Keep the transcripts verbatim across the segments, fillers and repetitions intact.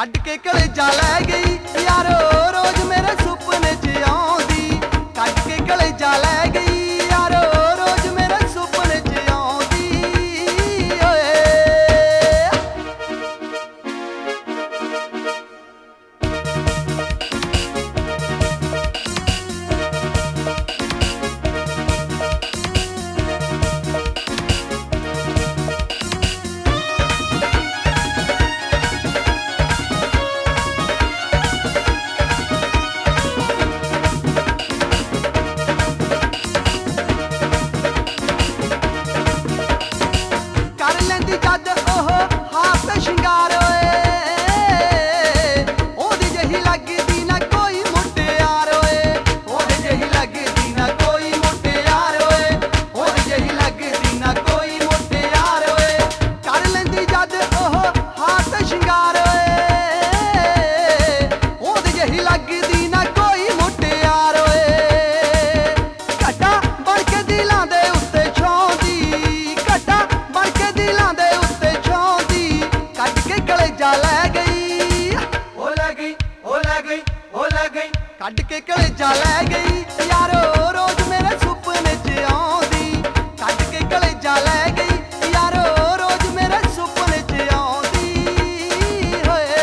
ਕੱਢ ਕੇ ਕਲੇਜਾ ਲੈ ਗਈ ਯਾਰੋ ਰੋਜ਼ ਮੇਰੇ ਸੁਪਨੇ 'ਚ ਆਉਂਦੀ। ਕੱਢ ਕੇ ਕਲੇਜਾ ਲੈ ਗਈ ਯਾਰੋ ਰੋਜ਼ ਮੇਰੇ ਸੁਪਨੇ 'ਚ ਆਉਂਦੀ ਓਏ। ਜਦ ਉਹ ਹਾਥ ਸ਼ਿੰਗਾਰ ਓਏ ਉਹਦੀ ਜਿਹੀ ਲੱਗਦੀ ਨਾ ਕੋਈ ਮੁਟਿਆਰ ਓਏ। ਉਹਦੀ ਜਿਹੀ ਲੱਗਦੀ ਨਾ ਕੋਈ ਮੁਟਿਆਰ ਓਏ। ਉਹਦੀ ਜਿਹੀ ਲੱਗਦੀ ਨਾ ਕੋਈ ਮੁਟਿਆਰ ਓਏ। ਕਰ ਲੈਂਦੀ ਜਦ ਉਹ ਹਾਥ ਸ਼ਿੰਗਾਰ ਓਏ ਉਹਦੀ ਜਿਹੀ ਲੱਗਦੀ ਨਾ ਕੋਈ ਮੁਟਿਆਰ ਓਏ। ਘਟਾ ਬਣ ਕੇ ਦਿਲਾਂ ਦੇ ਉੱਤੇ ਛਾਉਂਦੀ। ਘਟਾ ਬਣ ਕੇ ਦਿਲਾਂ ਦੇ ਲੈ ਗਈ ਉਹ ਲੈ ਗਈ ਉਹ ਲੈ ਗਈ ਉਹ ਲੈ ਗਈ। ਕੱਢ ਕੇ ਕਲੇਜਾ ਲੈ ਗਈ ਯਾਰੋ ਰੋਜ਼ ਮੇਰੇ ਸੁਪਨੇ 'ਚ ਆਉਂਦੀ। ਕੱਢ ਕੇ ਕਲੇਜਾ ਲੈ ਗਈ ਯਾਰੋ ਰੋਜ਼ ਮੇਰੇ ਸੁਪਨੇ 'ਚ ਆਉਂਦੀ ਹੋਏ।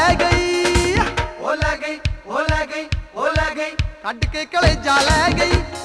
ਕੱਢ ਕੇ ਕਲੇਜਾ ਲੈ ਗਈ